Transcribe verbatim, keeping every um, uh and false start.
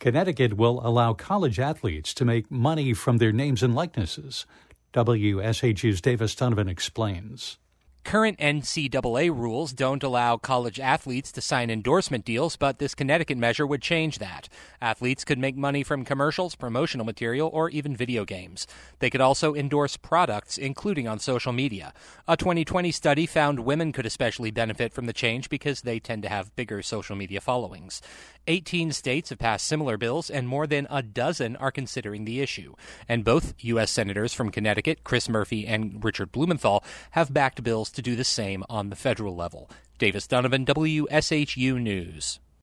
Connecticut will allow college athletes to make money from their names and likenesses. W S H U's Davis Donovan explains. Current N C double A rules don't allow college athletes to sign endorsement deals, but this Connecticut measure would change that. Athletes could make money from commercials, promotional material, or even video games. They could also endorse products, including on social media. A twenty twenty study found women could especially benefit from the change because they tend to have bigger social media followings. eighteen states have passed similar bills, and more than a dozen are considering the issue. And both U S senators from Connecticut, Chris Murphy and Richard Blumenthal, have backed bills to do the same on the federal level. Davis Donovan, W S H U News.